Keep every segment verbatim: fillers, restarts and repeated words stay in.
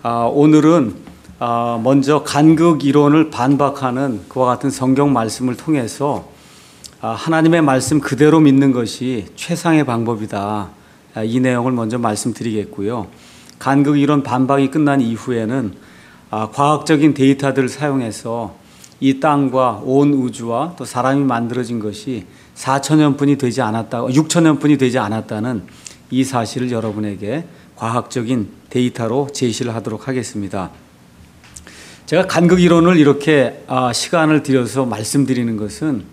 아, 오늘은 아, 먼저 간극 이론을 반박하는 그와 같은 성경 말씀을 통해서 아, 하나님의 말씀 그대로 믿는 것이 최상의 방법이다. 아, 이 내용을 먼저 말씀드리겠고요. 간극 이론 반박이 끝난 이후에는 아, 과학적인 데이터들을 사용해서 이 땅과 온 우주와 또 사람이 만들어진 것이 사천 년뿐이 되지 않았다, 육천 년뿐이 되지 않았다는 이 사실을 여러분에게 과학적인 데이터로 제시를 하도록 하겠습니다. 제가 간극 이론을 이렇게 시간을 들여서 말씀드리는 것은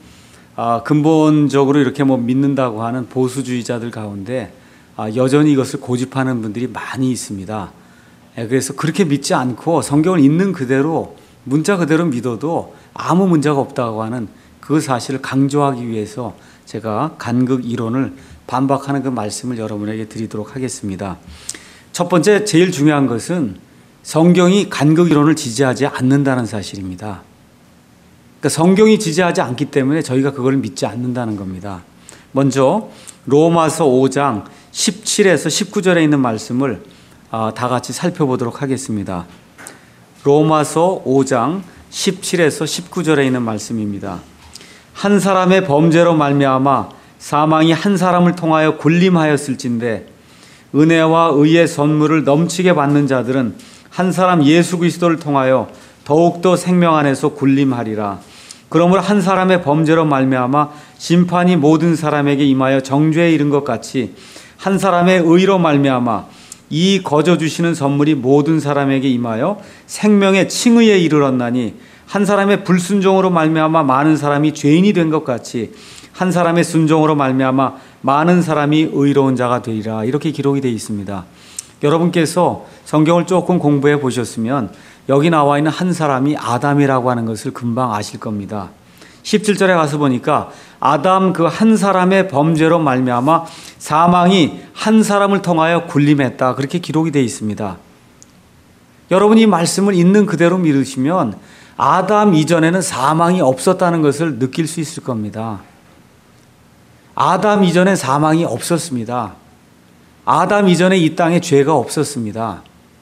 근본적으로 이렇게 뭐 믿는다고 하는 보수주의자들 가운데 여전히 이것을 고집하는 분들이 많이 있습니다. 그래서 그렇게 믿지 않고 성경을 있는 그대로 문자 그대로 믿어도 아무 문제가 없다고 하는 그 사실을 강조하기 위해서 제가 간극 이론을 반박하는 그 말씀을 여러분에게 드리도록 하겠습니다. 첫 번째 제일 중요한 것은 성경이 간극 이론을 지지하지 않는다는 사실입니다. 그러니까 성경이 지지하지 않기 때문에 저희가 그걸 믿지 않는다는 겁니다. 먼저 로마서 오 장 십칠에서 십구 절에 있는 말씀을 다 같이 살펴보도록 하겠습니다. 로마서 오 장 십칠에서 십구 절에 있는 말씀입니다. 한 사람의 범죄로 말미암아 사망이 한 사람을 통하여 군림하였을진데 은혜와 의의 선물을 넘치게 받는 자들은 한 사람 예수 그리스도를 통하여 더욱더 생명 안에서 군림하리라. 그러므로 한 사람의 범죄로 말미암아 심판이 모든 사람에게 임하여 정죄에 이른 것 같이 한 사람의 의로 말미암아 이 거저 주시는 선물이 모든 사람에게 임하여 생명의 칭의에 이르렀나니 한 사람의 불순종으로 말미암아 많은 사람이 죄인이 된 것 같이 한 사람의 순종으로 말미암아 많은 사람이 의로운 자가 되리라. 이렇게 기록이 되어 있습니다. 여러분께서 성경을 조금 공부해 보셨으면 여기 나와 있는 한 사람이 아담이라고 하는 것을 금방 아실 겁니다. 십칠 절에 가서 보니까 아담 그 한 사람의 범죄로 말미암아 사망이 한 사람을 통하여 군림했다. 그렇게 기록이 되어 있습니다. 여러분이 이 말씀을 있는 그대로 믿으시면 아담 이전에는 사망이 없었다는 것을 느낄 수 있을 겁니다. 아담 이전에 사망이 없었습니다. 아담 이전에 이 땅에 죄가 없었습니다.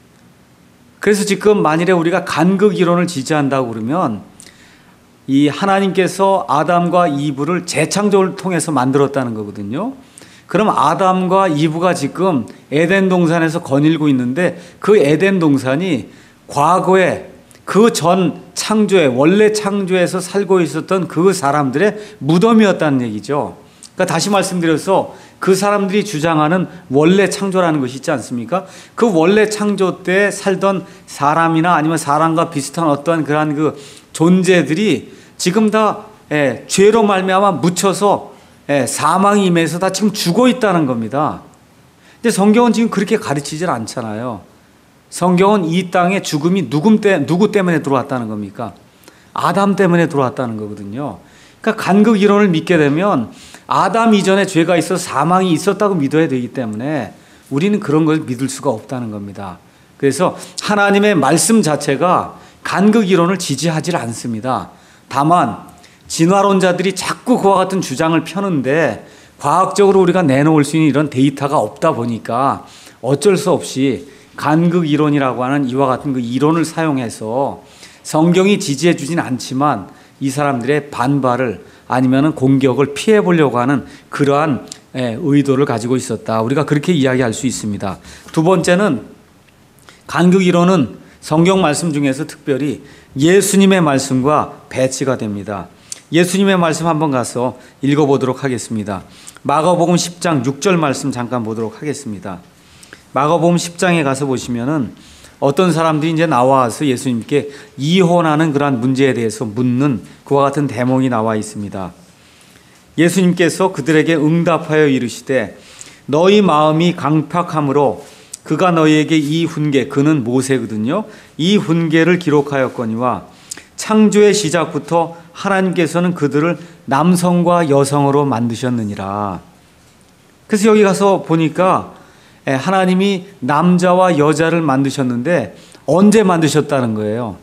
그래서 지금 만일에 우리가 간극 이론을 지지한다고 그러면 이 하나님께서 아담과 이브를 재창조를 통해서 만들었다는 거거든요. 그럼 아담과 이브가 지금 에덴 동산에서 거닐고 있는데 그 에덴 동산이 과거에 그 전 창조에 원래 창조에서 살고 있었던 그 사람들의 무덤이었다는 얘기죠. 그러니까 다시 말씀드려서 그 사람들이 주장하는 원래 창조라는 것이 있지 않습니까? 그 원래 창조 때 살던 사람이나 아니면 사람과 비슷한 어떠한 그러한 그 존재들이 지금 다 예, 죄로 말미암아 묻혀서 예, 사망이 임해서 다 지금 죽어 있다는 겁니다. 근데 성경은 지금 그렇게 가르치질 않잖아요. 성경은 이 땅에 죽음이 누구, 때, 누구 때문에 들어왔다는 겁니까? 아담 때문에 들어왔다는 거거든요. 그러니까 간극 이론을 믿게 되면 아담 이전에 죄가 있어서 사망이 있었다고 믿어야 되기 때문에 우리는 그런 걸 믿을 수가 없다는 겁니다. 그래서 하나님의 말씀 자체가 간극 이론을 지지하지 않습니다. 다만 진화론자들이 자꾸 그와 같은 주장을 펴는데 과학적으로 우리가 내놓을 수 있는 이런 데이터가 없다 보니까 어쩔 수 없이 간극 이론이라고 하는 이와 같은 그 이론을 사용해서 성경이 지지해 주진 않지만 이 사람들의 반발을 아니면 공격을 피해 보려고 하는 그러한 의도를 가지고 있었다. 우리가 그렇게 이야기할 수 있습니다. 두 번째는 간극 이론은 성경 말씀 중에서 특별히 예수님의 말씀과 배치가 됩니다. 예수님의 말씀 한번 가서 읽어보도록 하겠습니다. 마가복음 십 장 육 절 말씀 잠깐 보도록 하겠습니다. 마가복음 십 장에 가서 보시면은 어떤 사람들이 이제 나와서 예수님께 이혼하는 그러한 문제에 대해서 묻는 그와 같은 대목이 나와 있습니다. 예수님께서 그들에게 응답하여 이르시되 너희 마음이 강팍함으로 그가 너희에게 이 훈계, 그는 모세거든요. 이 훈계를 기록하였거니와 창조의 시작부터 하나님께서는 그들을 남성과 여성으로 만드셨느니라. 그래서 여기 가서 보니까 하나님이 남자와 여자를 만드셨는데 언제 만드셨다는 거예요?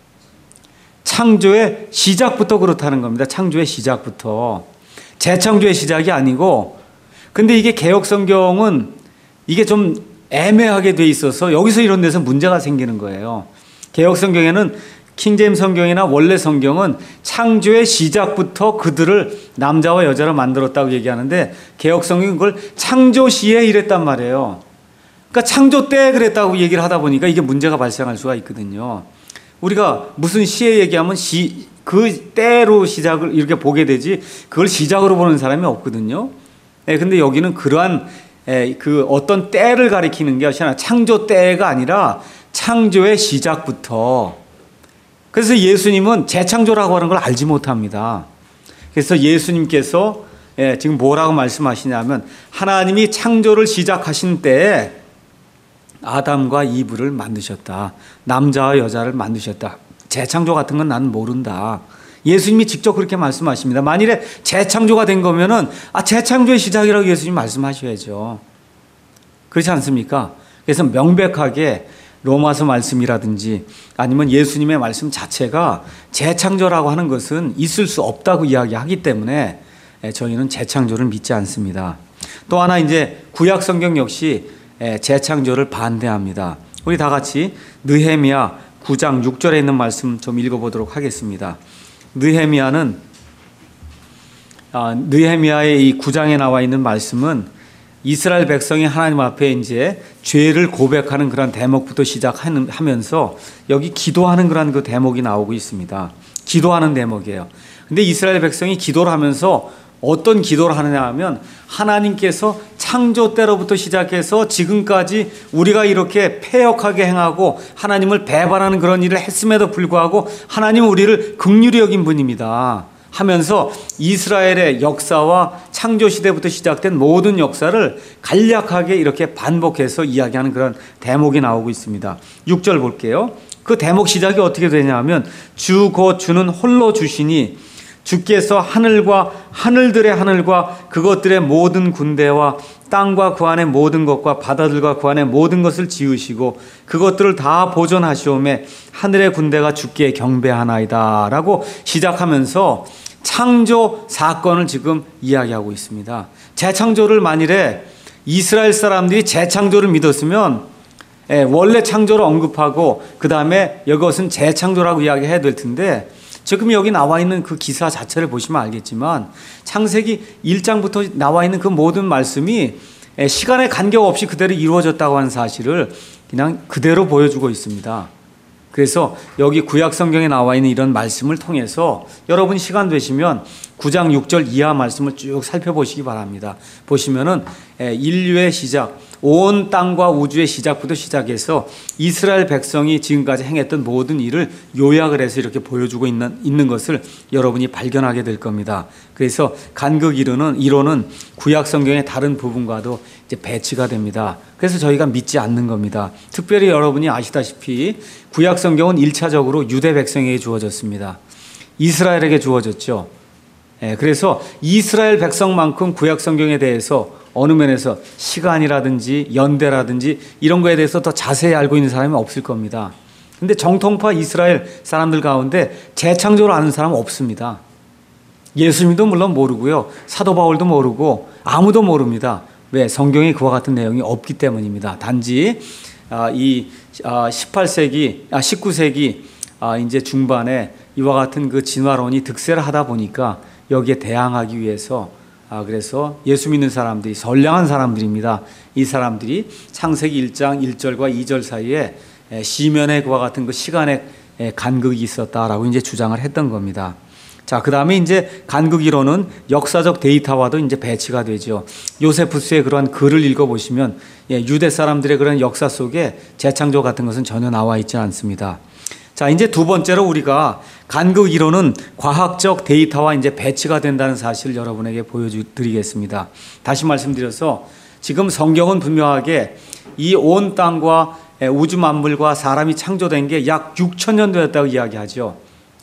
창조의 시작부터 그렇다는 겁니다. 창조의 시작부터. 재창조의 시작이 아니고, 근데 이게 개혁성경은 이게 좀 애매하게 돼 있어서 여기서 이런 데서 문제가 생기는 거예요. 개역 성경에는 킹제임스 성경이나 원래 성경은 창조의 시작부터 그들을 남자와 여자로 만들었다고 얘기하는데 개역 성경은 그걸 창조 시에 이랬단 말이에요. 그러니까 창조 때 그랬다고 얘기를 하다 보니까 이게 문제가 발생할 수가 있거든요. 우리가 무슨 시에 얘기하면 시, 그 때로 시작을 이렇게 보게 되지 그걸 시작으로 보는 사람이 없거든요. 예, 근데 여기는 그러한 예, 그 어떤 때를 가리키는 게 아니라 창조 때가 아니라 창조의 시작부터. 그래서 예수님은 재창조라고 하는 걸 알지 못합니다. 그래서 예수님께서 예, 지금 뭐라고 말씀하시냐면 하나님이 창조를 시작하신 때에 아담과 이브를 만드셨다. 남자와 여자를 만드셨다. 재창조 같은 건 나는 모른다. 예수님이 직접 그렇게 말씀하십니다. 만일에 재창조가 된 거면은 아, 재창조의 시작이라고 예수님 말씀하셔야죠. 그렇지 않습니까? 그래서 명백하게 로마서 말씀이라든지 아니면 예수님의 말씀 자체가 재창조라고 하는 것은 있을 수 없다고 이야기하기 때문에 저희는 재창조를 믿지 않습니다. 또 하나 이제 구약 성경 역시 재창조를 반대합니다. 우리 다 같이 느헤미야 구 장 육 절에 있는 말씀 좀 읽어보도록 하겠습니다. 느헤미야는 아, 느헤미야의 이 구 장에 나와 있는 말씀은 이스라엘 백성이 하나님 앞에 이제 죄를 고백하는 그런 대목부터 시작하면서 여기 기도하는 그런 그 대목이 나오고 있습니다. 기도하는 대목이에요. 근데 이스라엘 백성이 기도를 하면서 어떤 기도를 하느냐 하면 하나님께서 창조 때로부터 시작해서 지금까지 우리가 이렇게 패역하게 행하고 하나님을 배반하는 그런 일을 했음에도 불구하고 하나님은 우리를 긍휼히 여긴 분입니다 하면서 이스라엘의 역사와 창조 시대부터 시작된 모든 역사를 간략하게 이렇게 반복해서 이야기하는 그런 대목이 나오고 있습니다. 육 절 볼게요. 그 대목 시작이 어떻게 되냐면 주 곧 주는 홀로 주시니 주께서 하늘과 하늘들의 하늘과 그것들의 모든 군대와 땅과 그 안의 모든 것과 바다들과 그 안의 모든 것을 지으시고 그것들을 다 보존하시오매 하늘의 군대가 주께 경배하나이다 라고 시작하면서 창조 사건을 지금 이야기하고 있습니다. 재창조를 만일에 이스라엘 사람들이 재창조를 믿었으면 원래 창조를 언급하고 그 다음에 이것은 재창조라고 이야기해야 될 텐데 지금 여기 나와 있는 그 기사 자체를 보시면 알겠지만 창세기 일 장부터 나와 있는 그 모든 말씀이 시간의 간격 없이 그대로 이루어졌다고 하는 사실을 그냥 그대로 보여주고 있습니다. 그래서 여기 구약 성경에 나와 있는 이런 말씀을 통해서 여러분 시간 되시면 구 장 육 절 이하 말씀을 쭉 살펴보시기 바랍니다. 보시면은 인류의 시작, 온 땅과 우주의 시작부터 시작해서 이스라엘 백성이 지금까지 행했던 모든 일을 요약을 해서 이렇게 보여주고 있는, 있는 것을 여러분이 발견하게 될 겁니다. 그래서 간극 이론은, 이론은 구약 성경의 다른 부분과도 이제 배치가 됩니다. 그래서 저희가 믿지 않는 겁니다. 특별히 여러분이 아시다시피 구약 성경은 일 차적으로 유대 백성에게 주어졌습니다. 이스라엘에게 주어졌죠. 예, 그래서 이스라엘 백성만큼 구약 성경에 대해서 어느 면에서 시간이라든지 연대라든지 이런 거에 대해서 더 자세히 알고 있는 사람이 없을 겁니다. 근데 정통파 이스라엘 사람들 가운데 재창조를 아는 사람은 없습니다. 예수님도 물론 모르고요. 사도 바울도 모르고 아무도 모릅니다. 왜? 성경에 그와 같은 내용이 없기 때문입니다. 단지 이 십팔 세기, 십구 세기 이제 중반에 이와 같은 그 진화론이 득세를 하다 보니까 여기에 대항하기 위해서 아, 그래서 예수 믿는 사람들이 선량한 사람들입니다. 이 사람들이 창세기 일 장 일 절과 이 절 사이에 시면의 그와 같은 그 시간의 간극이 있었다라고 이제 주장을 했던 겁니다. 자, 그 다음에 이제 간극 이론은 역사적 데이터와도 이제 배치가 되죠. 요세푸스의 그러한 글을 읽어보시면 유대 사람들의 그런 역사 속에 재창조 같은 것은 전혀 나와 있지 않습니다. 자, 이제 두 번째로 우리가 간극 이론은 과학적 데이터와 이제 배치가 된다는 사실을 여러분에게 보여드리겠습니다. 다시 말씀드려서 지금 성경은 분명하게 이 온 땅과 우주 만물과 사람이 창조된 게 약 육천 년 되었다고 이야기하죠.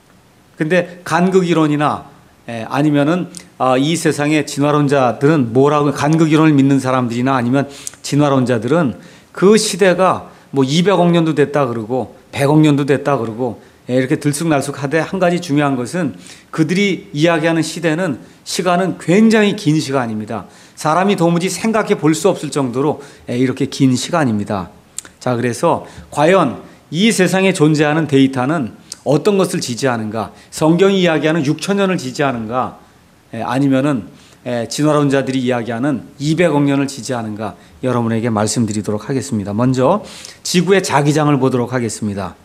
근데 간극 이론이나 아니면은 이 세상의 진화론자들은 뭐라고, 간극 이론을 믿는 사람들이나 아니면 진화론자들은 그 시대가 뭐 이백억 년도 됐다 그러고 백억 년도 됐다 그러고 이렇게 들쑥날쑥하되 한 가지 중요한 것은 그들이 이야기하는 시대는 시간은 굉장히 긴 시간입니다. 사람이 도무지 생각해 볼 수 없을 정도로 이렇게 긴 시간입니다. 자, 그래서 과연 이 세상에 존재하는 데이터는 어떤 것을 지지하는가? 성경이 이야기하는 육천 년을 지지하는가? 아니면은 진화론자들이 이야기하는 이백억 년을 지지하는가? 여러분에게 말씀드리도록 하겠습니다. 먼저 지구의 자기장을 보도록 하겠습니다.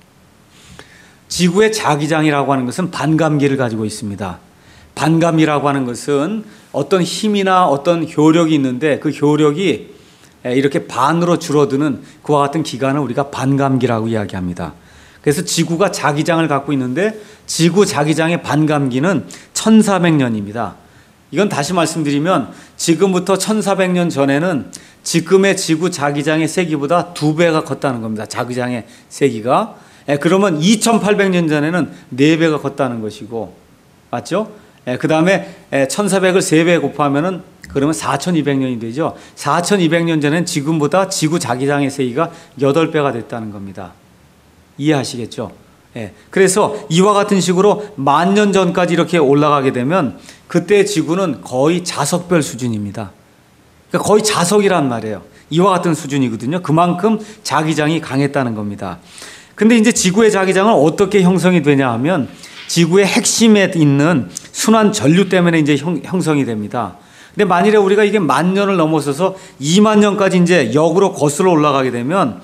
지구의 자기장이라고 하는 것은 반감기를 가지고 있습니다. 반감이라고 하는 것은 어떤 힘이나 어떤 효력이 있는데 그 효력이 이렇게 반으로 줄어드는 그와 같은 기간을 우리가 반감기라고 이야기합니다. 그래서 지구가 자기장을 갖고 있는데 지구 자기장의 반감기는 천사백 년입니다. 이건 다시 말씀드리면 지금부터 천사백 년 전에는 지금의 지구 자기장의 세기보다 두 배가 컸다는 겁니다. 자기장의 세기가. 그러면 이천팔백 년 전에는 네 배가 컸다는 것이고, 맞죠? 그 다음에 천사백을 세 배 곱하면은 그러면 사천이백 년이 되죠. 사천이백 년 전에는 지금보다 지구 자기장의 세기가 여덟 배가 됐다는 겁니다. 이해하시겠죠? 예. 그래서 이와 같은 식으로 만 년 전까지 이렇게 올라가게 되면 그때 지구는 거의 자석별 수준입니다. 그러니까 거의 자석이란 말이에요. 이와 같은 수준이거든요. 그만큼 자기장이 강했다는 겁니다. 근데 이제 지구의 자기장은 어떻게 형성이 되냐 하면 지구의 핵심에 있는 순환 전류 때문에 이제 형, 형성이 됩니다. 근데 만일에 우리가 이게 만 년을 넘어서서 이만 년까지 이제 역으로 거슬러 올라가게 되면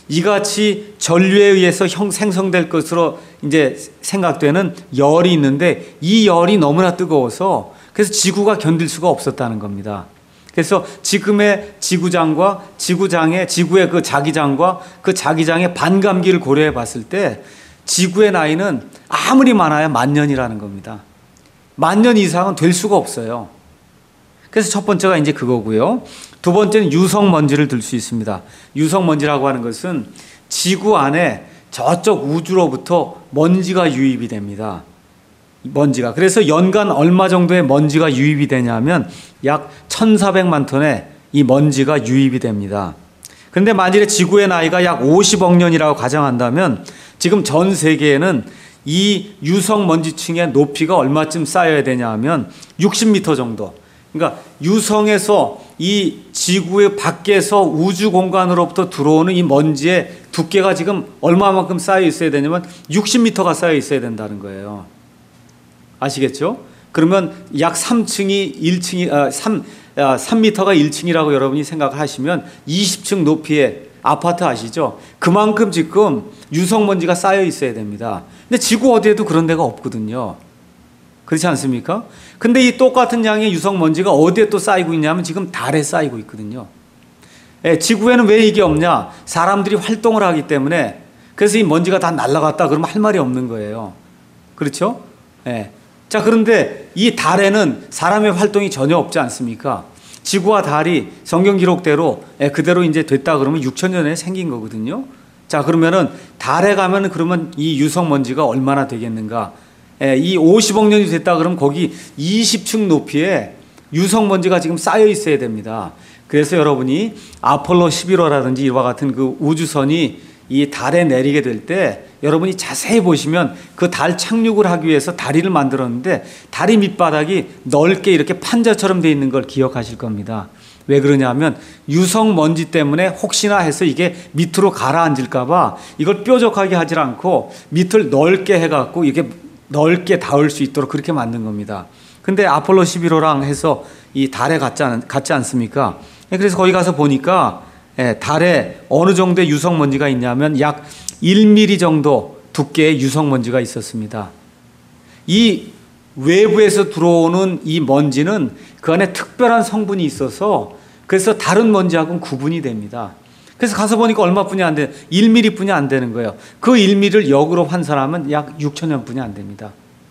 이같이 전류에 의해서 형, 생성될 것으로 이제 생각되는 열이 있는데 이 열이 너무나 뜨거워서 그래서 지구가 견딜 수가 없었다는 겁니다. 그래서 지금의 지구장과 지구장의 지구의 그 자기장과 그 자기장의 반감기를 고려해 봤을 때 지구의 나이는 아무리 많아야 만 년이라는 겁니다. 만 년 이상은 될 수가 없어요. 그래서 첫 번째가 이제 그거고요. 두 번째는 유성먼지를 들 수 있습니다. 유성먼지라고 하는 것은 지구 안에 저쪽 우주로부터 먼지가 유입이 됩니다. 먼지가. 그래서 연간 얼마 정도의 먼지가 유입이 되냐면 약 천사백만 톤의 이 먼지가 유입이 됩니다. 그런데 만일에 지구의 나이가 약 오십억 년이라고 가정한다면 지금 전 세계에는 이 유성먼지층의 높이가 얼마쯤 쌓여야 되냐 하면 육십 미터 정도. 그러니까 유성에서 이 지구의 밖에서 우주 공간으로부터 들어오는 이 먼지의 두께가 지금 얼마만큼 쌓여 있어야 되냐면 육십 미터가 쌓여 있어야 된다는 거예요. 아시겠죠? 그러면 약 삼 층이 일 층이 아, 삼, 아, 삼 미터가 일 층이라고 여러분이 생각을 하시면 이십 층 높이의 아파트 아시죠? 그만큼 지금 유성먼지가 쌓여 있어야 됩니다. 근데 지구 어디에도 그런 데가 없거든요. 그렇지 않습니까? 근데 이 똑같은 양의 유성먼지가 어디에 또 쌓이고 있냐면 지금 달에 쌓이고 있거든요. 예, 지구에는 왜 이게 없냐? 사람들이 활동을 하기 때문에. 그래서 이 먼지가 다 날아갔다 그러면 할 말이 없는 거예요. 그렇죠? 예. 자, 그런데 이 달에는 사람의 활동이 전혀 없지 않습니까? 지구와 달이 성경 기록대로 예, 그대로 이제 됐다 그러면 육천 년에 생긴 거거든요. 자, 그러면은 달에 가면은 그러면 이 유성먼지가 얼마나 되겠는가? 예, 이 오십억 년이 됐다 그러면 거기 이십 층 높이에 유성먼지가 지금 쌓여 있어야 됩니다. 그래서 여러분이 아폴로 십일 호라든지 이와 같은 그 우주선이 이 달에 내리게 될 때 여러분이 자세히 보시면 그 달 착륙을 하기 위해서 다리를 만들었는데 다리 밑바닥이 넓게 이렇게 판자처럼 되어 있는 걸 기억하실 겁니다. 왜 그러냐면 유성먼지 때문에 혹시나 해서 이게 밑으로 가라앉을까 봐 이걸 뾰족하게 하지 않고 밑을 넓게 해갖고 이게 넓게 닿을 수 있도록 그렇게 만든 겁니다. 근데 아폴로 십일 호랑 해서 이 달에 갔지, 않, 갔지 않습니까? 그래서 거기 가서 보니까 예, 달에 어느 정도의 유성먼지가 있냐면 약 일 밀리미터 정도 두께의 유성먼지가 있었습니다. 이 외부에서 들어오는 이 먼지는 그 안에 특별한 성분이 있어서 그래서 다른 먼지하고는 구분이 됩니다. 그래서 가서 보니까 얼마뿐이 안 돼, 일 밀리미터 뿐이 안 되는 거예요. 그 일 밀리미터를 역으로 환산하면 약 육천 년 뿐이 안 됩니다.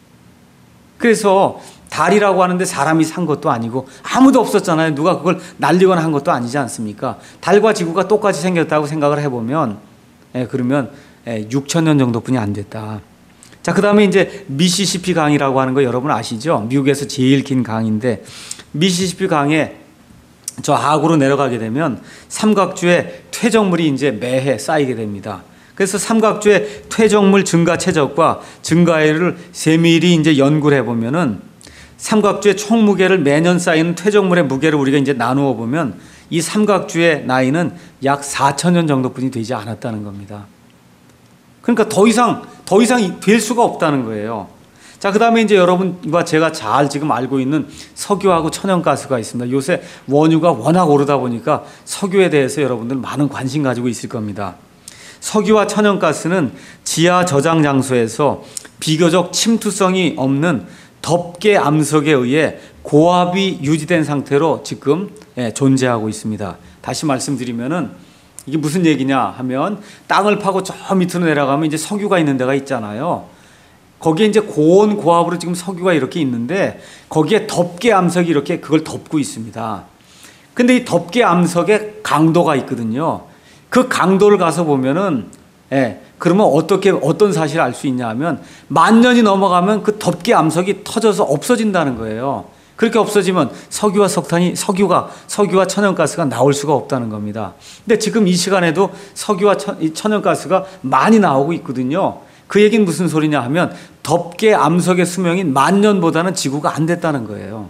그래서 달이라고 하는데 사람이 산 것도 아니고 아무도 없었잖아요. 누가 그걸 날리거나 한 것도 아니지 않습니까? 달과 지구가 똑같이 생겼다고 생각을 해보면 예, 그러면 예, 육천 년 정도뿐이 안 됐다. 자, 그 다음에 이제 미시시피 강이라고 하는 거 여러분 아시죠? 미국에서 제일 긴 강인데 미시시피 강에 저 하구로 내려가게 되면 삼각주의 퇴적물이 이제 매해 쌓이게 됩니다. 그래서 삼각주의 퇴적물 증가 최적과 증가율을 세밀히 이제 연구를 해보면은 삼각주의 총 무게를 매년 쌓이는 퇴적물의 무게를 우리가 이제 나누어 보면 이 삼각주의 나이는 약 사천 년 정도뿐이 되지 않았다는 겁니다. 그러니까 더 이상 더 이상 될 수가 없다는 거예요. 자, 그 다음에 이제 여러분과 제가 잘 지금 알고 있는 석유하고 천연가스가 있습니다. 요새 원유가 워낙 오르다 보니까 석유에 대해서 여러분들 많은 관심 가지고 있을 겁니다. 석유와 천연가스는 지하 저장 장소에서 비교적 침투성이 없는 덮개 암석에 의해 고압이 유지된 상태로 지금 존재하고 있습니다. 다시 말씀드리면은 이게 무슨 얘기냐 하면 땅을 파고 저 밑으로 내려가면 이제 석유가 있는 데가 있잖아요. 거기에 이제 고온 고압으로 지금 석유가 이렇게 있는데 거기에 덮개 암석이 이렇게 그걸 덮고 있습니다. 근데 이 덮개 암석에 강도가 있거든요. 그 강도를 가서 보면은 예, 그러면 어떻게 어떤 사실을 알 수 있냐 하면 만 년이 넘어가면 그 덮개 암석이 터져서 없어진다는 거예요. 그렇게 없어지면 석유와 석탄이 석유가 석유와 천연가스가 나올 수가 없다는 겁니다. 근데 지금 이 시간에도 석유와 천, 천연가스가 많이 나오고 있거든요. 그 얘기는 무슨 소리냐 하면 덮개 암석의 수명인 만 년보다는 지구가 안 됐다는 거예요.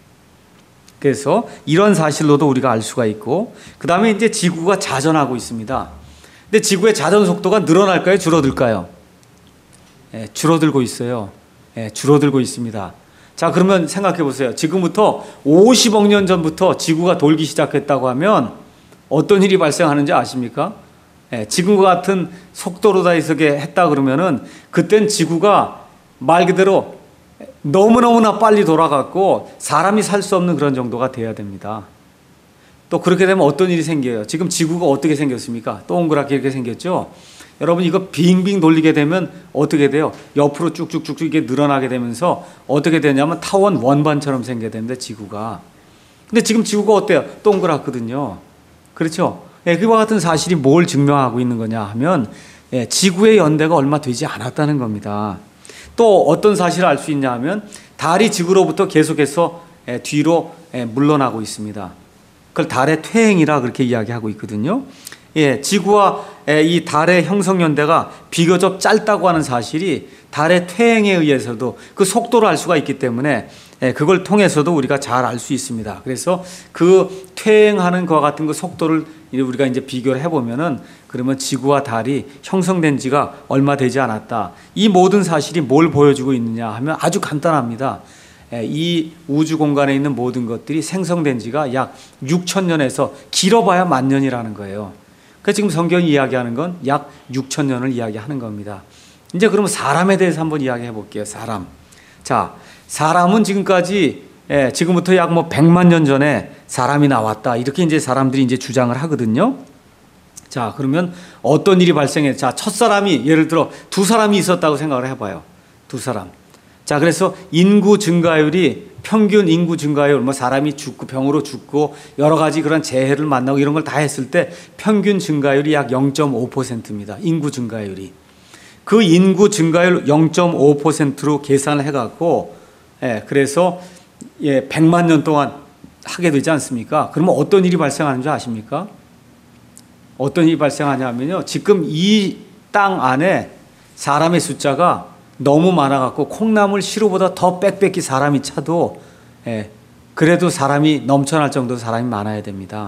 그래서 이런 사실로도 우리가 알 수가 있고, 그 다음에 이제 지구가 자전하고 있습니다. 근데 지구의 자전 속도가 늘어날까요? 줄어들까요? 예, 줄어들고 있어요. 예, 줄어들고 있습니다. 자, 그러면 생각해 보세요. 지금부터 오십억 년 전부터 지구가 돌기 시작했다고 하면 어떤 일이 발생하는지 아십니까? 예, 지금과 같은 속도로 다 이렇게 했다 그러면은 그땐 지구가 말 그대로 너무너무나 빨리 돌아갔고 사람이 살 수 없는 그런 정도가 돼야 됩니다. 또 그렇게 되면 어떤 일이 생겨요? 지금 지구가 어떻게 생겼습니까? 동그랗게 이렇게 생겼죠? 여러분 이거 빙빙 돌리게 되면 어떻게 돼요? 옆으로 쭉쭉쭉쭉 이게 늘어나게 되면서 어떻게 되냐면 타원 원반처럼 생겨야 되는데 지구가. 근데 지금 지구가 어때요? 동그랗거든요. 그렇죠? 예, 그와 같은 사실이 뭘 증명하고 있는 거냐 하면 예, 지구의 연대가 얼마 되지 않았다는 겁니다. 또 어떤 사실을 알 수 있냐 하면 달이 지구로부터 계속해서 예, 뒤로 예, 물러나고 있습니다. 그걸 달의 퇴행이라 그렇게 이야기하고 있거든요. 예, 지구와 이 달의 형성 연대가 비교적 짧다고 하는 사실이 달의 퇴행에 의해서도 그 속도를 알 수가 있기 때문에 그걸 통해서도 우리가 잘 알 수 있습니다. 그래서 그 퇴행하는 것과 같은 그 속도를 우리가 이제 비교를 해보면은 그러면 지구와 달이 형성된 지가 얼마 되지 않았다. 이 모든 사실이 뭘 보여주고 있느냐 하면 아주 간단합니다. 이 우주 공간에 있는 모든 것들이 생성된 지가 약 육천 년에서 길어봐야 만 년이라는 거예요. 그래서 지금 성경이 이야기하는 건 약 육천 년을 이야기하는 겁니다. 이제 그러면 사람에 대해서 한번 이야기해 볼게요. 사람. 자, 사람은 지금까지 예, 지금부터 약 뭐 백만 년 전에 사람이 나왔다. 이렇게 이제 사람들이 이제 주장을 하거든요. 자, 그러면 어떤 일이 발생해? 자, 첫 사람이 예를 들어 두 사람이 있었다고 생각을 해봐요. 두 사람. 자, 그래서 인구 증가율이 평균 인구 증가율, 뭐 사람이 죽고 병으로 죽고 여러 가지 그런 재해를 만나고 이런 걸 다 했을 때 평균 증가율이 약 영 점 오 퍼센트입니다. 인구 증가율이. 그 인구 증가율 영 점 오 퍼센트로 계산을 해갖고, 예, 그래서 예, 백만 년 동안 하게 되지 않습니까? 그러면 어떤 일이 발생하는 줄 아십니까? 어떤 일이 발생하냐면요. 지금 이 땅 안에 사람의 숫자가 너무 많아갖고 콩나물 시루보다 더 빽빽히 사람이 차도 예, 그래도 사람이 넘쳐날 정도로 사람이 많아야 됩니다.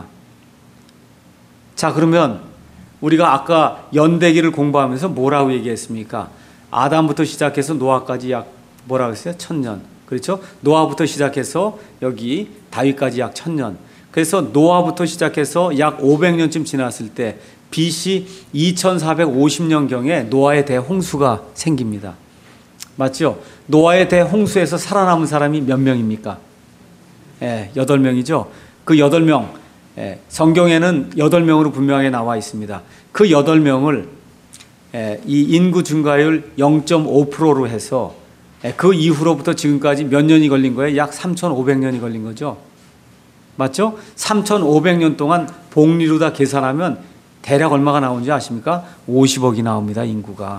자, 그러면 우리가 아까 연대기를 공부하면서 뭐라고 얘기했습니까? 아담부터 시작해서 노아까지 약 뭐라고 했어요? 천년. 그렇죠? 노아부터 시작해서 여기 다윗까지 약 천년. 그래서 노아부터 시작해서 약 오백 년쯤 지났을 때 비씨 이천사백오십 년경에 노아의 대홍수가 생깁니다. 맞죠? 노아의 대홍수에서 살아남은 사람이 몇 명입니까? 예, 여덟 명이죠. 그 여덟 명, 예, 성경에는 여덟 명으로 분명하게 나와 있습니다. 그 여덟 명을 예, 이 인구 증가율 영 점 오 퍼센트로 해서 예, 그 이후로부터 지금까지 몇 년이 걸린 거예요? 약 삼천오백 년이 걸린 거죠. 맞죠? 삼천오백 년 동안 복리로 다 계산하면 대략 얼마가 나오는지 아십니까? 오십억이 나옵니다, 인구가.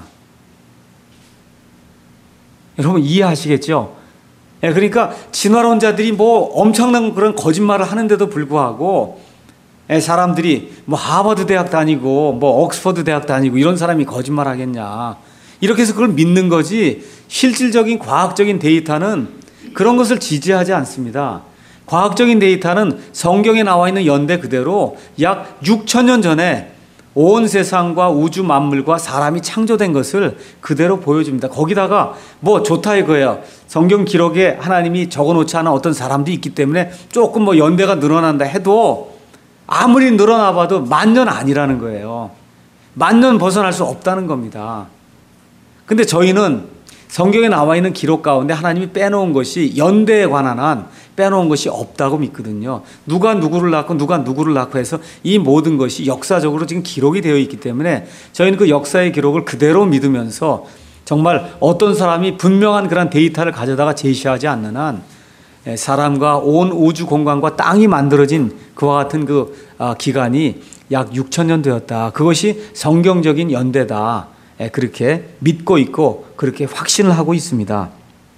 여러분 이해하시겠죠? 예, 그러니까 진화론자들이 뭐 엄청난 그런 거짓말을 하는데도 불구하고 예, 사람들이 뭐 하버드 대학 다니고 뭐 옥스퍼드 대학 다니고 이런 사람이 거짓말 하겠냐. 이렇게 해서 그걸 믿는 거지 실질적인 과학적인 데이터는 그런 것을 지지하지 않습니다. 과학적인 데이터는 성경에 나와 있는 연대 그대로 약 육천 년 전에 온 세상과 우주 만물과 사람이 창조된 것을 그대로 보여줍니다. 거기다가 뭐 좋다 이거예요. 성경 기록에 하나님이 적어놓지 않은 어떤 사람도 있기 때문에 조금 뭐 연대가 늘어난다 해도 아무리 늘어나 봐도 만 년 아니라는 거예요. 만 년 벗어날 수 없다는 겁니다. 근데 저희는 성경에 나와 있는 기록 가운데 하나님이 빼놓은 것이 연대에 관한 한 빼놓은 것이 없다고 믿거든요. 누가 누구를 낳고 누가 누구를 낳고 해서 이 모든 것이 역사적으로 지금 기록이 되어 있기 때문에 저희는 그 역사의 기록을 그대로 믿으면서 정말 어떤 사람이 분명한 그런 데이터를 가져다가 제시하지 않는 한 사람과 온 우주 공간과 땅이 만들어진 그와 같은 그 기간이 약 육천 년 되었다. 그것이 성경적인 연대다. 그렇게 믿고 있고 그렇게 확신을 하고 있습니다.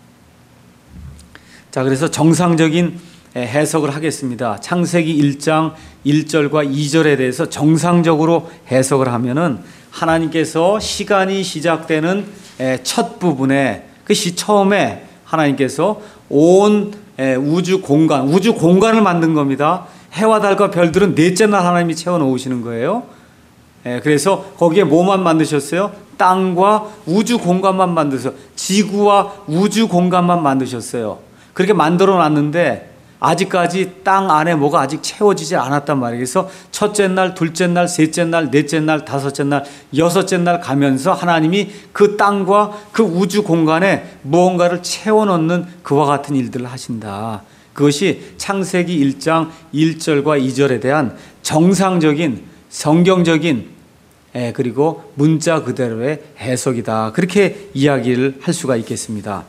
자, 그래서 정상적인 해석을 하겠습니다. 창세기 일 장 일 절과 이 절에 대해서 정상적으로 해석을 하면은 하나님께서 시간이 시작되는 첫 부분에 그것이 처음에 하나님께서 온 우주 공간, 우주 공간을 만든 겁니다. 해와 달과 별들은 넷째 날 하나님이 채워 놓으시는 거예요. 그래서 거기에 뭐만 만드셨어요? 땅과 우주 공간만 만드셨어요. 지구와 우주 공간만 만드셨어요. 그렇게 만들어 놨는데 아직까지 땅 안에 뭐가 아직 채워지지 않았단 말이에요. 그래서 첫째 날, 둘째 날, 셋째 날, 넷째 날, 다섯째 날, 여섯째 날 가면서 하나님이 그 땅과 그 우주 공간에 무언가를 채워 넣는 그와 같은 일들을 하신다. 그것이 창세기 일 장 일 절과 이 절에 대한 정상적인 성경적인 예, 그리고 문자 그대로의 해석이다. 그렇게 이야기를 할 수가 있겠습니다.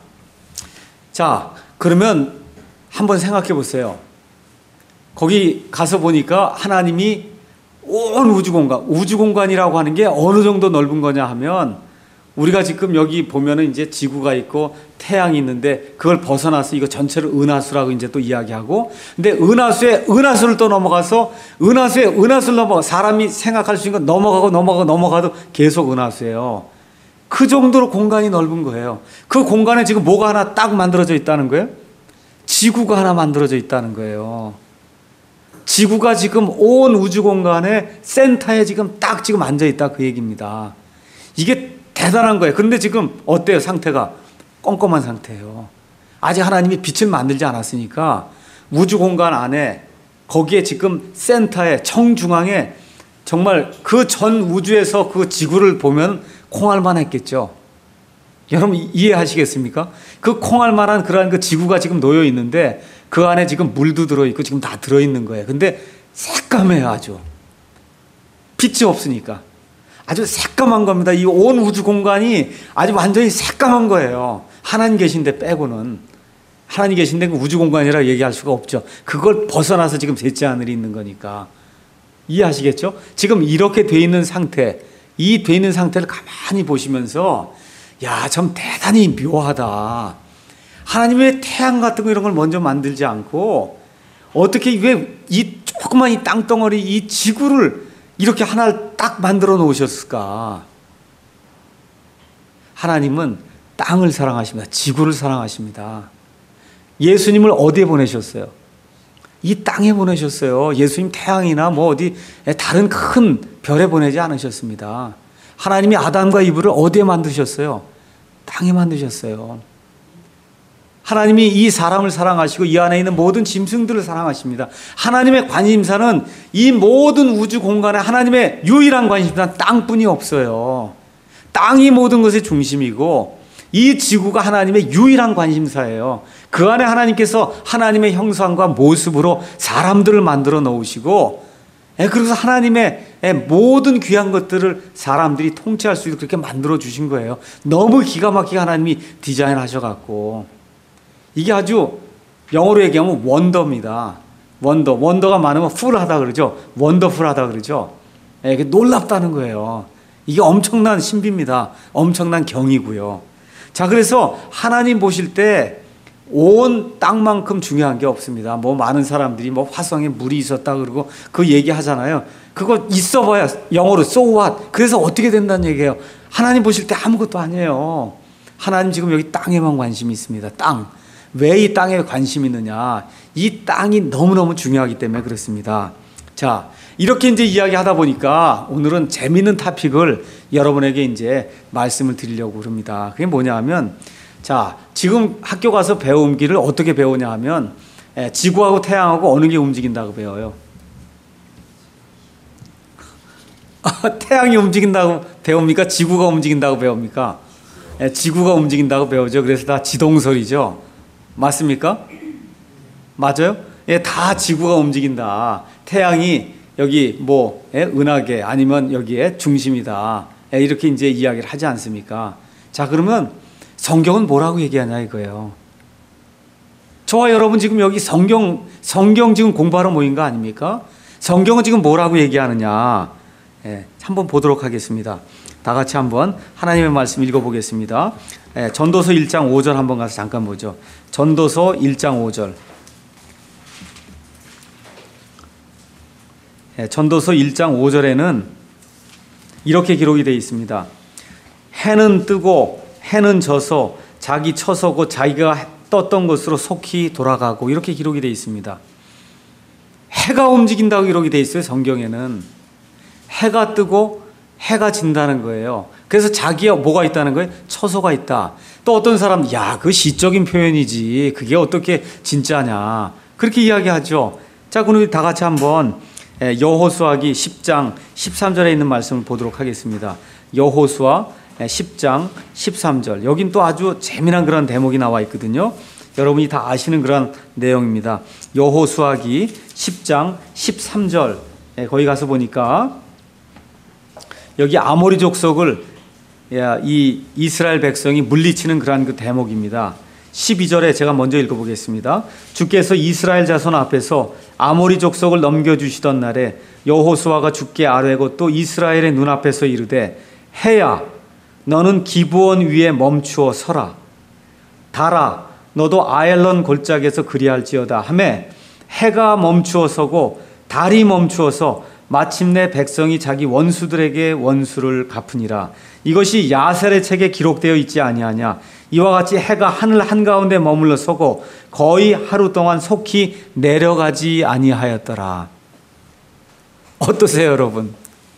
자, 그러면 한번 생각해 보세요. 거기 가서 보니까 하나님이 온 우주 공간, 우주 공간이라고 하는 게 어느 정도 넓은 거냐 하면 우리가 지금 여기 보면은 이제 지구가 있고 태양이 있는데 그걸 벗어나서 이거 전체를 은하수라고 이제 또 이야기하고, 근데 은하수에 은하수를 또 넘어가서 은하수에 은하수를 넘어가 사람이 생각할 수 있는 건 넘어가고 넘어가고 넘어가도 계속 은하수예요. 그 정도로 공간이 넓은 거예요. 그 공간에 지금 뭐가 하나 딱 만들어져 있다는 거예요? 지구가 하나 만들어져 있다는 거예요. 지구가 지금 온 우주 공간의 센터에 지금 딱 지금 앉아 있다 그 얘기입니다. 이게 대단한 거예요. 그런데 지금 어때요? 상태가 껌껌한 상태예요. 아직 하나님이 빛을 만들지 않았으니까 우주 공간 안에 거기에 지금 센터에 정중앙에 정말 그 전 우주에서 그 지구를 보면 콩알만 했겠죠. 여러분 이해하시겠습니까? 그 콩알만한 그러한 그 지구가 지금 놓여 있는데 그 안에 지금 물도 들어있고 지금 다 들어있는 거예요. 근데 새까매요. 아주 빛이 없으니까 아주 새까만 겁니다. 이 온 우주 공간이 아주 완전히 새까만 거예요. 하나님 계신데 빼고는. 하나님 계신데 우주 공간이라 얘기할 수가 없죠. 그걸 벗어나서 지금 셋째 하늘이 있는 거니까. 이해하시겠죠? 지금 이렇게 돼 있는 상태, 이 돼 있는 상태를 가만히 보시면서 야, 참 대단히 묘하다. 하나님이 왜 태양 같은 거 이런 걸 먼저 만들지 않고 어떻게 왜 이 조그만 이 땅덩어리 이 지구를 이렇게 하나를 딱 만들어 놓으셨을까? 하나님은 땅을 사랑하십니다. 지구를 사랑하십니다. 예수님을 어디에 보내셨어요? 이 땅에 보내셨어요. 예수님 태양이나 뭐 어디 다른 큰 별에 보내지 않으셨습니다. 하나님이 아담과 이브를 어디에 만드셨어요? 땅에 만드셨어요. 하나님이 이 사람을 사랑하시고 이 안에 있는 모든 짐승들을 사랑하십니다. 하나님의 관심사는 이 모든 우주 공간에 하나님의 유일한 관심사는 땅뿐이 없어요. 땅이 모든 것의 중심이고 이 지구가 하나님의 유일한 관심사예요. 그 안에 하나님께서 하나님의 형상과 모습으로 사람들을 만들어 놓으시고 그래서 하나님의 모든 귀한 것들을 사람들이 통치할 수 있도록 그렇게 만들어 주신 거예요. 너무 기가 막히게 하나님이 디자인하셔갖고 이게 아주 영어로 얘기하면 원더입니다. 원더. 원더가 많으면 풀하다 그러죠. 원더풀하다 그러죠. 예, 놀랍다는 거예요. 이게 엄청난 신비입니다. 엄청난 경이고요. 자, 그래서 하나님 보실 때 온 땅만큼 중요한 게 없습니다. 뭐 많은 사람들이 뭐 화성에 물이 있었다 그러고 그 얘기 하잖아요. 그거 있어 봐야 영어로 so what. 그래서 어떻게 된다는 얘기예요. 하나님 보실 때 아무것도 아니에요. 하나님 지금 여기 땅에만 관심이 있습니다. 땅. 왜 이 땅에 관심이 있느냐? 이 땅이 너무너무 중요하기 때문에 그렇습니다. 자, 이렇게 이제 이야기하다 보니까 오늘은 재미있는 토픽을 여러분에게 이제 말씀을 드리려고 합니다. 그게 뭐냐 하면, 자, 지금 학교 가서 배움기를 어떻게 배우냐 하면, 예, 지구하고 태양하고 어느 게 움직인다고 배워요? 태양이 움직인다고 배웁니까? 지구가 움직인다고 배웁니까? 예, 지구가 움직인다고 배우죠. 그래서 다 지동설이죠. 맞습니까? 맞아요? 예, 다 지구가 움직인다. 태양이 여기 뭐 예, 은하계 아니면 여기에 중심이다. 예, 이렇게 이제 이야기를 하지 않습니까? 자, 그러면 성경은 뭐라고 얘기하냐 이거예요. 저와 여러분 지금 여기 성경 성경 지금 공부하러 모인 거 아닙니까? 성경은 지금 뭐라고 얘기하느냐? 예, 한번 보도록 하겠습니다. 다 같이 한번 하나님의 말씀 읽어보겠습니다. 예, 전도서 일 장 오 절 한번 가서 잠깐 보죠. 전도서 일 장 오 절. 예, 전도서 일 장 오 절에는 이렇게 기록이 되어 있습니다. 해는 뜨고 해는 져서 자기 처서고 자기가 떴던 곳으로 속히 돌아가고, 이렇게 기록이 되어 있습니다. 해가 움직인다고 기록이 되어 있어요. 성경에는 해가 뜨고 해가 진다는 거예요. 그래서 자기가 뭐가 있다는 거예요? 처소가 있다. 또 어떤 사람, 야, 그 시적인 표현이지 그게 어떻게 진짜냐, 그렇게 이야기하죠. 자, 그럼 우리 다 같이 한번 여호수아기 십 장 십삼 절에 있는 말씀을 보도록 하겠습니다. 여호수아 십 장 십삼 절. 여긴 또 아주 재미난 그런 대목이 나와 있거든요. 여러분이 다 아시는 그런 내용입니다. 여호수아기 십 장 십삼 절. 거기 가서 보니까 여기 아모리 족속을 이 이스라엘 백성이 물리치는 그러한 그 대목입니다. 십이 절에 제가 먼저 읽어보겠습니다. 주께서 이스라엘 자손 앞에서 아모리 족속을 넘겨주시던 날에 여호수아가 주께 아뢰고 또 이스라엘의 눈앞에서 이르되, 해야 너는 기브온 위에 멈추어 서라. 달아 너도 아엘론 골짜기에서 그리할지어다 하매, 해가 멈추어 서고 달이 멈추어서 마침내 백성이 자기 원수들에게 원수를 갚으니라. 이것이 야셀의 책에 기록되어 있지 아니하냐. 이와 같이 해가 하늘 한가운데 머물러 서고 거의 하루 동안 속히 내려가지 아니하였더라. 어떠세요, 여러분?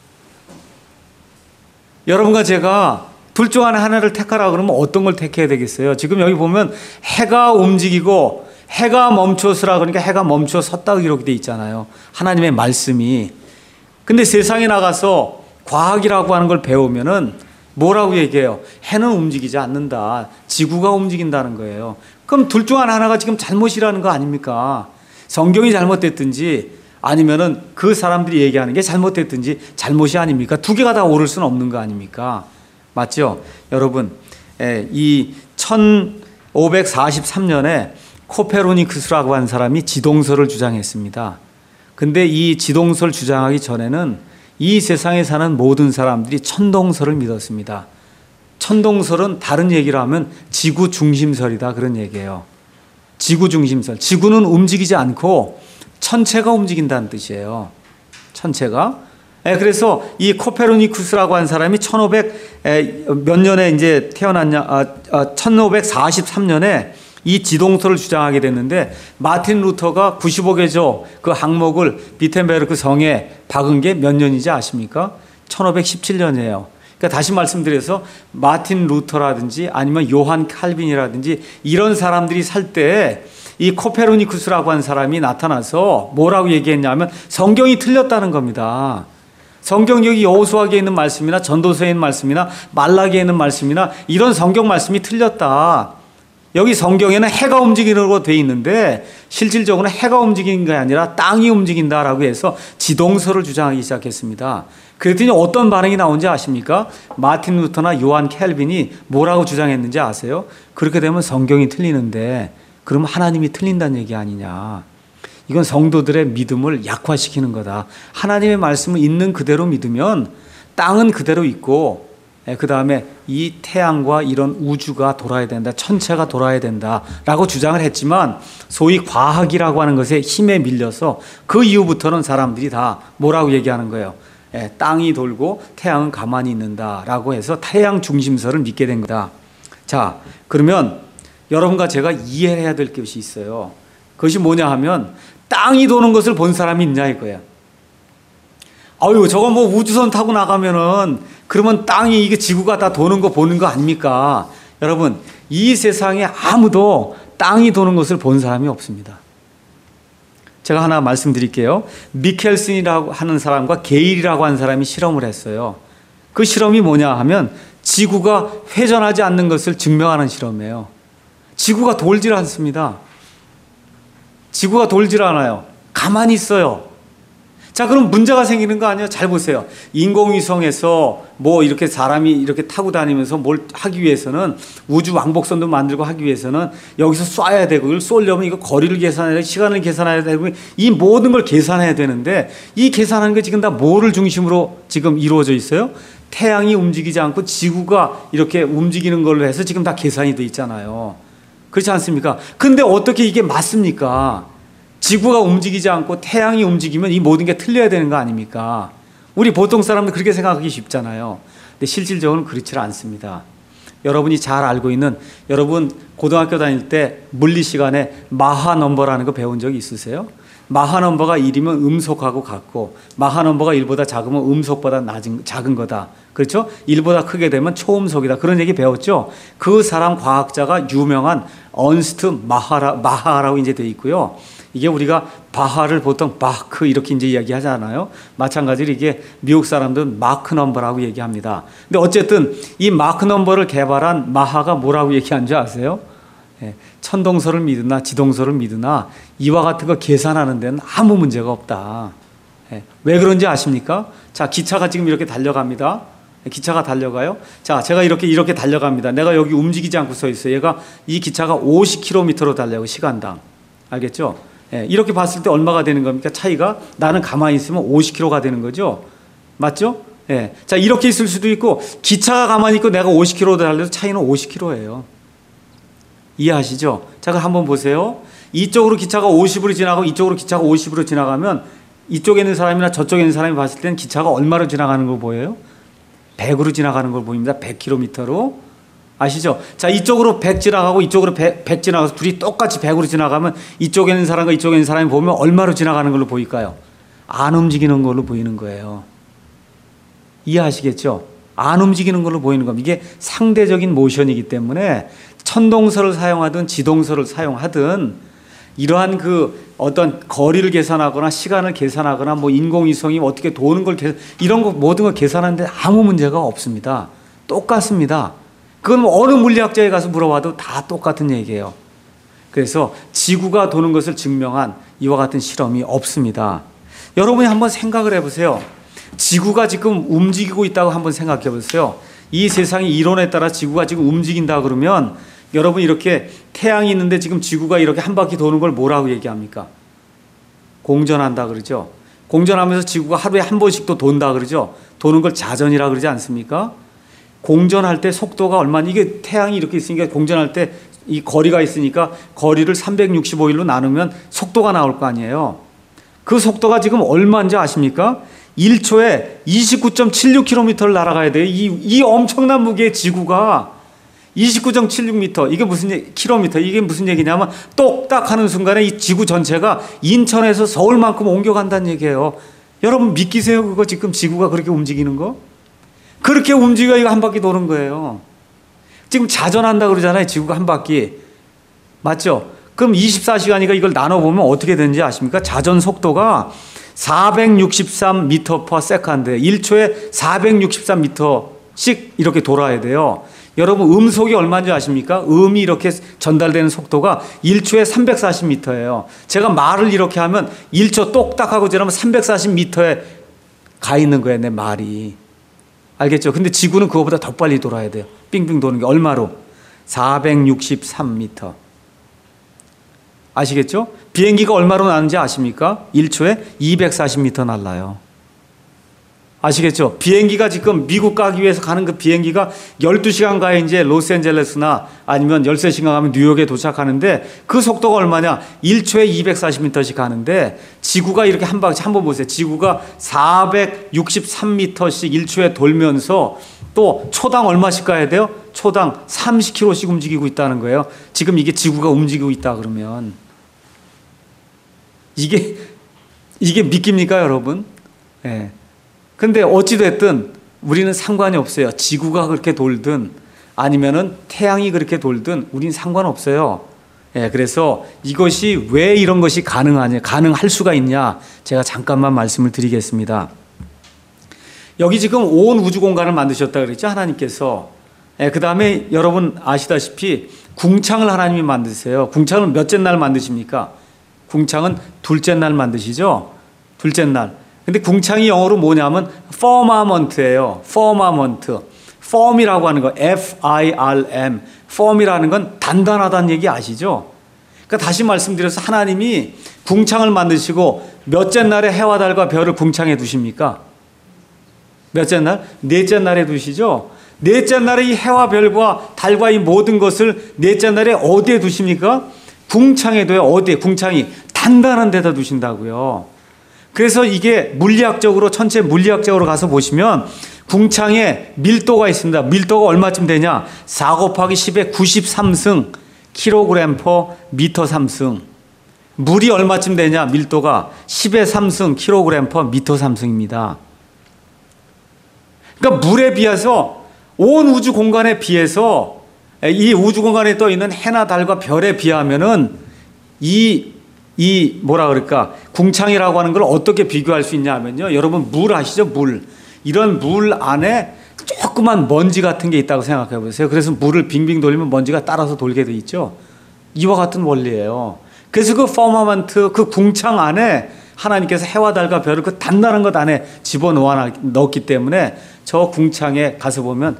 여러분과 제가 둘 중 하나를 택하라 그러면 어떤 걸 택해야 되겠어요? 지금 여기 보면 해가 움직이고 해가 멈추었으라, 그러니까 해가 멈추어 섰다고 기록이 되어 있잖아요. 하나님의 말씀이. 근데 세상에 나가서 과학이라고 하는 걸 배우면은 뭐라고 얘기해요? 해는 움직이지 않는다. 지구가 움직인다는 거예요. 그럼 둘 중 하나가 지금 잘못이라는 거 아닙니까? 성경이 잘못됐든지 아니면은 그 사람들이 얘기하는 게 잘못됐든지 잘못이 아닙니까? 두 개가 다 옳을 수는 없는 거 아닙니까? 맞죠? 여러분, 이 천오백사십삼 년에 코페르니쿠스라고 하는 사람이 지동설을 주장했습니다. 근데 이 지동설 주장하기 전에는 이 세상에 사는 모든 사람들이 천동설을 믿었습니다. 천동설은 다른 얘기로 하면 지구 중심설이다, 그런 얘기예요. 지구 중심설. 지구는 움직이지 않고 천체가 움직인다는 뜻이에요. 천체가. 그래서 이 코페르니쿠스라고 한 사람이 천오백 몇 년에 이제 태어났냐, 아, 아, 천오백사십삼 년에 이 지동설을 주장하게 됐는데, 마틴 루터가 구십오 개조 그 항목을 비텐베르크 성에 박은 게 몇 년이지 아십니까? 천오백십칠 년이에요. 그러니까 다시 말씀드려서 마틴 루터라든지 아니면 요한 칼빈이라든지 이런 사람들이 살 때 이 코페르니쿠스라고 한 사람이 나타나서 뭐라고 얘기했냐면 성경이 틀렸다는 겁니다. 성경 여기 여호수아기에 있는 말씀이나 전도서에 있는 말씀이나 말라기에 있는 말씀이나 이런 성경 말씀이 틀렸다. 여기 성경에는 해가 움직이는 돼 있는데 실질적으로 해가 움직이는 게 아니라 땅이 움직인다라고 해서 지동설을 주장하기 시작했습니다. 그랬더니 어떤 반응이 나온지 아십니까? 마틴 루터나 요한 캘빈이 뭐라고 주장했는지 아세요? 그렇게 되면 성경이 틀리는데 그러면 하나님이 틀린다는 얘기 아니냐. 이건 성도들의 믿음을 약화시키는 거다. 하나님의 말씀을 있는 그대로 믿으면 땅은 그대로 있고 그 다음에 이 태양과 이런 우주가 돌아야 된다, 천체가 돌아야 된다라고 주장을 했지만 소위 과학이라고 하는 것에 힘에 밀려서 그 이후부터는 사람들이 다 뭐라고 얘기하는 거예요? 예, 땅이 돌고 태양은 가만히 있는다라고 해서 태양 중심설을 믿게 된 거다. 자, 그러면 여러분과 제가 이해해야 될 것이 있어요. 그것이 뭐냐 하면 땅이 도는 것을 본 사람이 있냐 이거야. 아유, 저거 뭐 우주선 타고 나가면은 그러면 땅이 이게 지구가 다 도는 거 보는 거 아닙니까? 여러분, 이 세상에 아무도 땅이 도는 것을 본 사람이 없습니다. 제가 하나 말씀드릴게요. 미켈슨이라고 하는 사람과 게일이라고 하는 사람이 실험을 했어요. 그 실험이 뭐냐 하면 지구가 회전하지 않는 것을 증명하는 실험이에요. 지구가 돌질 않습니다. 지구가 돌질 않아요. 가만히 있어요. 자, 그럼 문제가 생기는 거 아니에요? 잘 보세요. 인공위성에서 뭐 이렇게 사람이 이렇게 타고 다니면서 뭘 하기 위해서는 우주 왕복선도 만들고 하기 위해서는 여기서 쏴야 되고, 이걸 쏘려면 이거 거리를 계산해야 되고, 시간을 계산해야 되고, 이 모든 걸 계산해야 되는데, 이 계산하는 게 지금 다 뭐를 중심으로 지금 이루어져 있어요? 태양이 움직이지 않고 지구가 이렇게 움직이는 걸로 해서 지금 다 계산이 돼 있잖아요. 그렇지 않습니까? 근데 어떻게 이게 맞습니까? 지구가 움직이지 않고 태양이 움직이면 이 모든 게 틀려야 되는 거 아닙니까? 우리 보통 사람들 그렇게 생각하기 쉽잖아요. 근데 실질적으로는 그렇지 않습니다. 여러분이 잘 알고 있는, 여러분 고등학교 다닐 때 물리 시간에 마하 넘버라는 거 배운 적 있으세요? 마하 넘버가 일이면 음속하고 같고, 마하 넘버가 일보다 작으면 음속보다 낮은, 작은 거다. 그렇죠? 일보다 크게 되면 초음속이다. 그런 얘기 배웠죠? 그 사람 과학자가 유명한 언스트 마하라, 마하라고 이제 돼 있고요. 이게 우리가 바하를 보통 바크 이렇게 이제 이야기하잖아요. 마찬가지로 이게 미국 사람들은 마크 넘버라고 얘기합니다. 근데 어쨌든 이 마크 넘버를 개발한 마하가 뭐라고 얘기한 줄 아세요? 예, 천동설을 믿으나 지동설을 믿으나 이와 같은 거 계산하는 데는 아무 문제가 없다. 예, 왜 그런지 아십니까? 자, 기차가 지금 이렇게 달려갑니다. 기차가 달려가요. 자, 제가 이렇게 이렇게 달려갑니다. 내가 여기 움직이지 않고 서 있어요. 얘가 이 기차가 오십 킬로미터로 달려요. 시간당. 알겠죠? 예, 이렇게 봤을 때 얼마가 되는 겁니까? 차이가 나는 가만히 있으면 오십 킬로미터가 되는 거죠. 맞죠? 예. 자, 이렇게 있을 수도 있고 기차가 가만히 있고 내가 오십 킬로미터 달려도 차이는 오십 킬로미터예요. 이해하시죠? 자, 그럼 한번 보세요. 이쪽으로 기차가 오십으로 지나가고 이쪽으로 기차가 오십으로 지나가면 이쪽에 있는 사람이나 저쪽에 있는 사람이 봤을 때는 기차가 얼마로 지나가는 걸 보여요? 백으로 지나가는 걸 보입니다. 백 킬로미터로. 아시죠? 자, 이쪽으로 백 지나가고 이쪽으로 백, 백 지나가서 둘이 똑같이 백으로 지나가면 이쪽에 있는 사람과 이쪽에 있는 사람이 보면 얼마로 지나가는 걸로 보일까요? 안 움직이는 걸로 보이는 거예요. 이해하시겠죠? 안 움직이는 걸로 보이는 겁니다. 이게 상대적인 모션이기 때문에 천동설을 사용하든 지동설을 사용하든 이러한 그 어떤 거리를 계산하거나 시간을 계산하거나 뭐 인공위성이 어떻게 도는 걸 계산, 이런 거 모든 걸 계산하는데 아무 문제가 없습니다. 똑같습니다. 그건 뭐 어느 물리학자에 가서 물어봐도 다 똑같은 얘기예요. 그래서 지구가 도는 것을 증명한 이와 같은 실험이 없습니다. 여러분이 한번 생각을 해보세요. 지구가 지금 움직이고 있다고 한번 생각해 보세요. 이 세상의 이론에 따라 지구가 지금 움직인다 그러면 여러분 이렇게 태양이 있는데 지금 지구가 이렇게 한 바퀴 도는 걸 뭐라고 얘기합니까? 공전한다 그러죠. 공전하면서 지구가 하루에 한 번씩 또 돈다 그러죠. 도는 걸 자전이라 그러지 않습니까? 공전할 때 속도가 얼마나, 이게 태양이 이렇게 있으니까 공전할 때 이 거리가 있으니까 거리를 삼백육십오 일로 나누면 속도가 나올 거 아니에요. 그 속도가 지금 얼마인지 아십니까? 일 초에 이십구 점 칠육 킬로미터를 날아가야 돼요. 이, 이 엄청난 무게의 지구가 이십구 점 칠육 미터, 이게 무슨 얘기, 킬로미터, 이게 무슨 얘기냐면 똑딱 하는 순간에 이 지구 전체가 인천에서 서울만큼 옮겨간다는 얘기예요. 여러분 믿기세요? 그거 지금 지구가 그렇게 움직이는 거? 그렇게 움직여 이거 한 바퀴 도는 거예요. 지금 자전한다 그러잖아요. 지구가 한 바퀴. 맞죠? 그럼 이십사 시간이니까 이걸 나눠보면 어떻게 되는지 아십니까? 자전 속도가 사백육십삼 미터 퍼 세컨드, 일 초에 사백육십삼 미터씩 이렇게 돌아야 돼요. 여러분 음속이 얼마인지 아십니까? 음이 이렇게 전달되는 속도가 일 초에 삼백사십 미터예요. 제가 말을 이렇게 하면 일 초 똑딱 하고 지나면 삼백사십 미터에 가 있는 거예요. 내 말이. 알겠죠? 근데 지구는 그거보다 더 빨리 돌아야 돼요. 빙빙 도는 게 얼마로? 사백육십삼 미터. 아시겠죠? 비행기가 얼마로 나는지 아십니까? 일 초에 이백사십 미터 날라요. 아시겠죠? 비행기가 지금 미국 가기 위해서 가는 그 비행기가 열두 시간 가야 이제 로스앤젤레스나 아니면 열세 시간 가면 뉴욕에 도착하는데 그 속도가 얼마냐? 일 초에 이백사십 미터씩 가는데 지구가 이렇게 한 바퀴, 한번 보세요. 지구가 사백육십삼 미터씩 일 초에 돌면서 또 초당 얼마씩 가야 돼요? 초당 삼십 킬로미터씩 움직이고 있다는 거예요. 지금 이게 지구가 움직이고 있다 그러면 이게 이게 믿깁니까, 여러분? 예. 근데 어찌됐든 우리는 상관이 없어요. 지구가 그렇게 돌든 아니면은 태양이 그렇게 돌든 우린 상관없어요. 예, 그래서 이것이 왜 이런 것이 가능하냐, 가능할 수가 있냐, 제가 잠깐만 말씀을 드리겠습니다. 여기 지금 온 우주 공간을 만드셨다 그랬죠, 하나님께서. 예, 그 다음에 여러분 아시다시피 궁창을 하나님이 만드세요. 궁창을 몇째 날 만드십니까? 궁창은 둘째 날 만드시죠? 둘째 날. 근데 궁창이 영어로 뭐냐면 firmament예요. firmament. form이라고 하는 거, 에프 아이 알 엠. form이라는 건 단단하다는 얘기 아시죠? 그러니까 다시 말씀드려서 하나님이 궁창을 만드시고 몇째 날에 해와 달과 별을 궁창에 두십니까? 몇째 날? 넷째 날에 두시죠? 넷째 날에 이 해와 별과 달과 이 모든 것을 넷째 날에 어디에 두십니까? 궁창에 둬요. 어디에? 궁창이 단단한 데다 두신다고요. 그래서 이게 물리학적으로, 천체 물리학적으로 가서 보시면 궁창에 밀도가 있습니다. 밀도가 얼마쯤 되냐? 사 곱하기 십의 구십삼 승 킬로그램 퍼 미터 삼 승. 물이 얼마쯤 되냐? 밀도가 십의 삼 승 킬로그램 퍼 미터 삼 승입니다. 그러니까 물에 비해서 온 우주 공간에 비해서 이 우주 공간에 떠 있는 해나 달과 별에 비하면은 이, 이 뭐라 그럴까? 궁창이라고 하는 걸 어떻게 비교할 수 있냐 하면요. 여러분 물 아시죠? 물. 이런 물 안에 조그만 먼지 같은 게 있다고 생각해 보세요. 그래서 물을 빙빙 돌리면 먼지가 따라서 돌게 돼 있죠. 이와 같은 원리예요. 그래서 그 퍼머먼트, 그 궁창 안에 하나님께서 해와 달과 별을 그 단단한 것 안에 집어넣어 넣었기 때문에 저 궁창에 가서 보면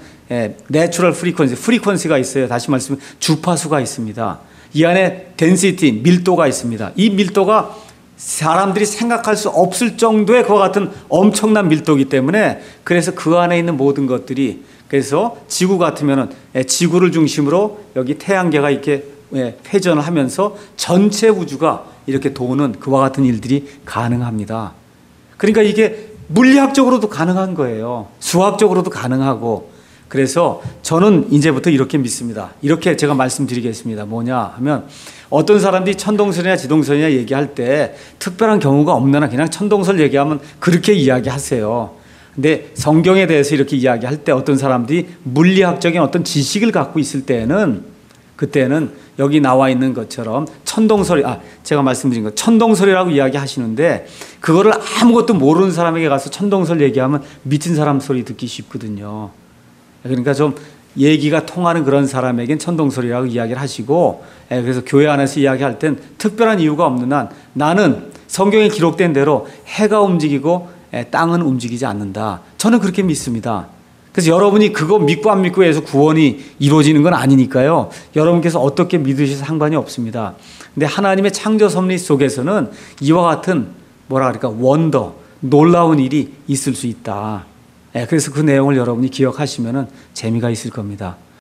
내추럴 프리퀀시, 프리퀀시가 있어요. 다시 말씀드리면 주파수가 있습니다. 이 안에 덴시티, 밀도가 있습니다. 이 밀도가 사람들이 생각할 수 없을 정도의 그와 같은 엄청난 밀도이기 때문에 그래서 그 안에 있는 모든 것들이, 그래서 지구 같으면은 지구를 중심으로 여기 태양계가 이렇게 회전을 하면서 전체 우주가 이렇게 도는 그와 같은 일들이 가능합니다. 그러니까 이게 물리학적으로도 가능한 거예요. 수학적으로도 가능하고. 그래서 저는 이제부터 이렇게 믿습니다. 이렇게 제가 말씀드리겠습니다. 뭐냐 하면 어떤 사람들이 천동설이나 지동설이나 얘기할 때 특별한 경우가 없느나 그냥 천동설 얘기하면 그렇게 이야기하세요. 근데 성경에 대해서 이렇게 이야기할 때 어떤 사람들이 물리학적인 어떤 지식을 갖고 있을 때는 그때는 여기 나와 있는 것처럼 천동설이, 아, 제가 말씀드린 것, 천동설이라고 이야기 하시는데 그거를 아무것도 모르는 사람에게 가서 천동설 얘기하면 미친 사람 소리 듣기 쉽거든요. 그러니까 좀 얘기가 통하는 그런 사람에겐 천동설이라고 이야기를 하시고, 그래서 교회 안에서 이야기할 땐 특별한 이유가 없는 한 나는 성경에 기록된 대로 해가 움직이고 땅은 움직이지 않는다. 저는 그렇게 믿습니다. 그래서 여러분이 그거 믿고 안 믿고에 해서 구원이 이루어지는 건 아니니까요. 여러분께서 어떻게 믿으셔도 상관이 없습니다. 근데 하나님의 창조 섭리 속에서는 이와 같은 뭐라 그럴까, 원더, 놀라운 일이 있을 수 있다. 그래서 그 내용을 여러분이 기억하시면 재미가 있을 겁니다.